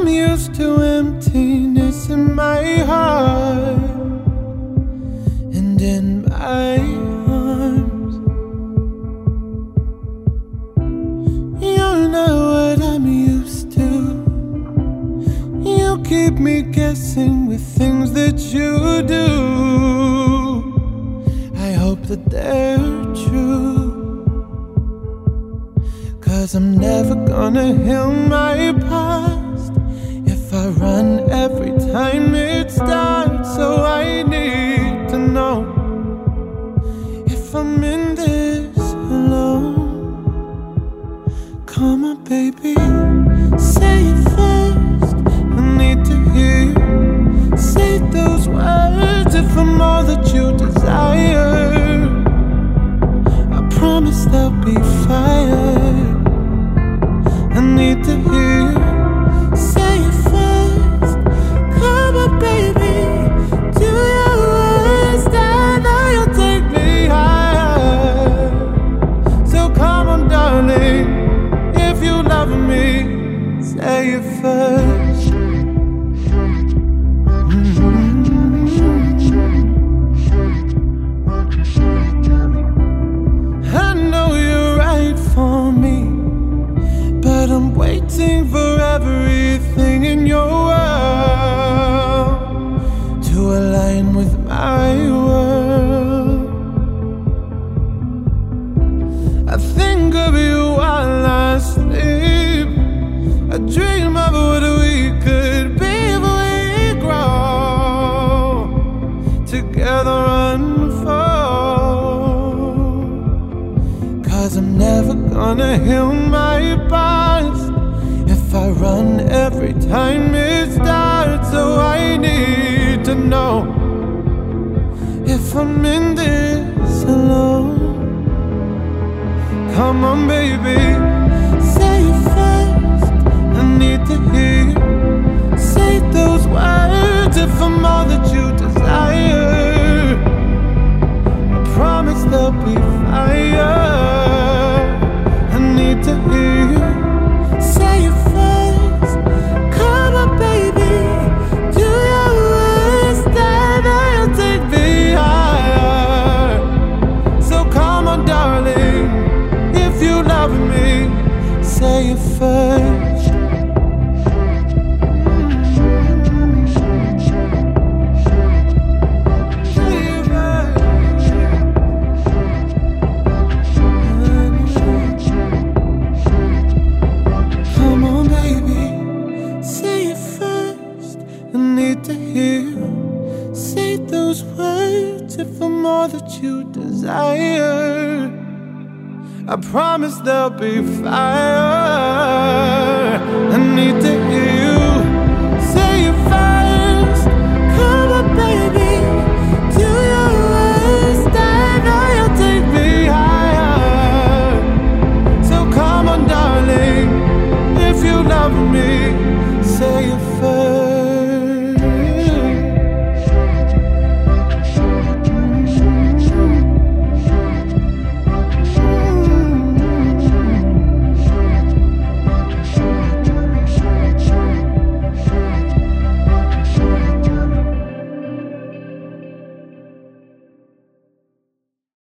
used to emptiness in my heart and in my arms. You're not what I'm used to. You keep me guessing with things that you do. I hope that they're true, 'cause I'm never gonna heal my past if I run every time it starts. So I need to know if I'm in this alone. Come on, baby, say it first. I need to hear you say those words. If I'm all that you desire, I promise there'll be fire. I need to hear you say it first. Come on, baby, do your worst. I know you'll take me higher. So come on, darling, if you love me, say it first. I know you're right for me, but I'm waiting for everything in your world to align with my world. I think of you while I sleep. I dream of what we could be if we grow together unfold. 'Cause I'm never gonna heal my past if I run every time it starts. So I need to know if I'm in this alone. Come on, baby, say it first. I need to hear you say those words. If I'm all that you desire, I promise there'll be fire. I need to hear you say it first. Come on, baby, do your worst. And I'll take me higher. So come on, darling, if you love me, say it first. To hear you say those words. If I'm all that you desire, I promise there'll be fire. I need